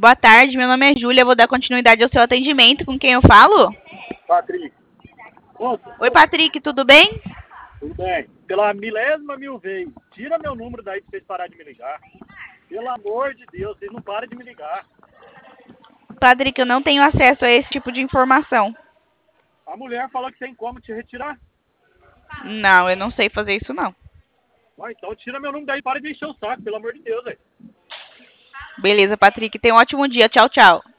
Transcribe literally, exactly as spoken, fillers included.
Boa tarde, meu nome é Júlia, vou dar continuidade ao seu atendimento. Com quem eu falo? Patrick. Moça, Oi, Patrick, tudo bem? tudo bem? Pela milésima mil vez, tira meu número daí pra vocês pararem de me ligar. Pelo amor de Deus, vocês não param de me ligar. Patrick, eu não tenho acesso a esse tipo de informação. A mulher falou que tem como te retirar. Não, eu não sei fazer isso, não. Ah, então tira meu número daí e para de encher o saco, pelo amor de Deus, velho. Beleza, Patrick, tenha um ótimo dia. Tchau, tchau.